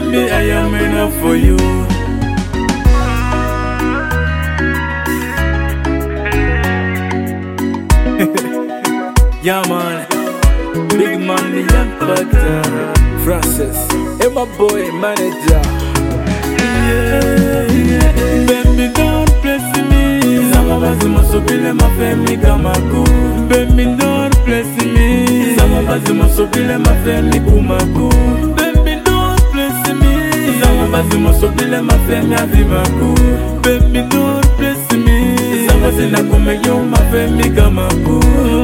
Baby, I am enough for you. Yeah, man. Big man, the young factor. Francis, and my boy, manager. Yeah. Baby, don't press me. Sama bazima sobile mafemi kamaku. Baby, don't press me. Sama bazima sobile mafemi kumaku. Baby, don't press me. Sama bazima sobile mafemi avimaku. Baby, don't press me. Sama zina kumeyo mafemi kamaku.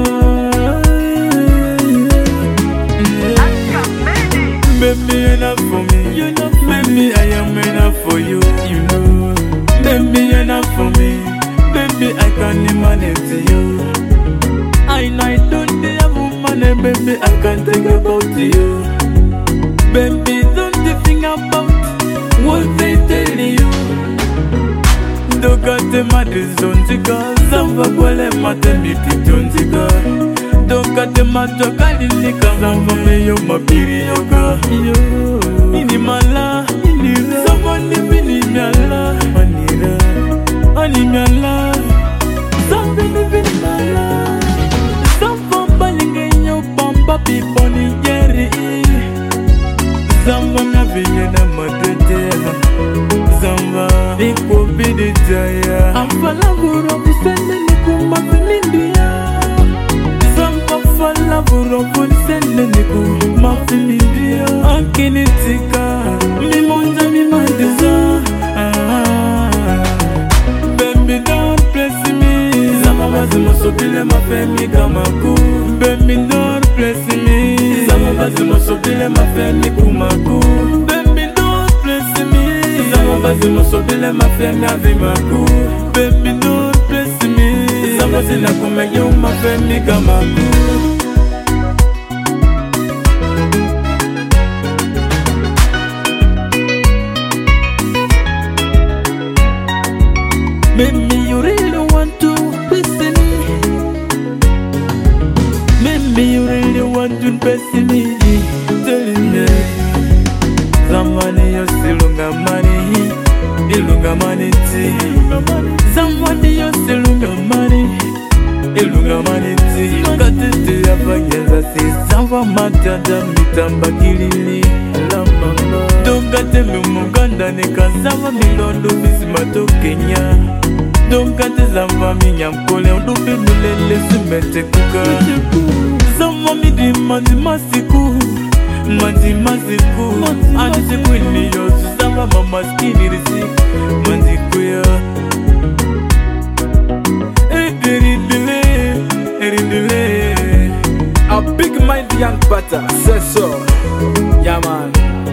Baby, enough for me. You know, baby, I am enough for you. You know, baby, enough for me. Baby, I can't manage you. I know I don't have money, baby, I can't think about you. Baby, don't you think about what they tell you. Don't got the matters on the car. Zamba kwele matemi pitonzika. Don't got the matter kalilika. Zamba meyo mapiri yoga. Ini mala, ini ra. Somebody bini miala. Manira, ani miala. Somebody bini miala. Zamba balinge nyo pamba piponi yeri. Zamba na vinye na matete. Zamba iko bidi jaya. Afala guro bisende ni kumafimimbia. Zamba fala guro bisende ni kumafimimbia. Akinitika mimonja mimandiza. Baby, don't press me. Zamba bazima sobile mafemi kamaku. Baby, don't press me. Zamba bazima sobile mafemi kumaku. Baby, don't press me. Zamba bazima sobile mafemi avimaku. Baby, don't press me. Zamba zina kumeyo mafemi kamaku. Maybe you really want to listen me. Maybe you really want to listen me. Telling me somebody you silunga money, ilunga money tea. Somebody you silunga money, ilunga money tea. Katete abanyeza si samba matata mitamba kilili. Dongate mumuganda nekazama milondo bismato Kenya. Dongate zamba minyamkole udubi milele simete kuka. Zama midi manzi masiku, manzi masiku. Anise kwini yosu zama mama skini risi manzi kuya. Eridile. A big mind young butter says so. Yeah, man.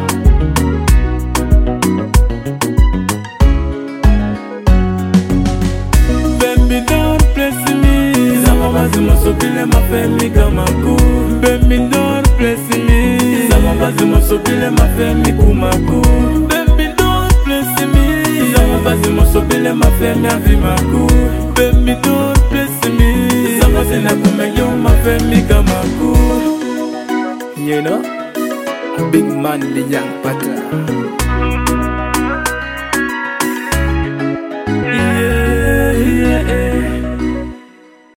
Baby, don't press me. Zama bazima sobile mafemi kamaku. Baby, don't press me. Zama bazima sobile mafemi kumaku. Baby, don't press me. Zama bazima sobile mafemi avimaku. Baby, don't press me. Zama zina kumeyo mafemi kamaku. You know, a big man, the young butter.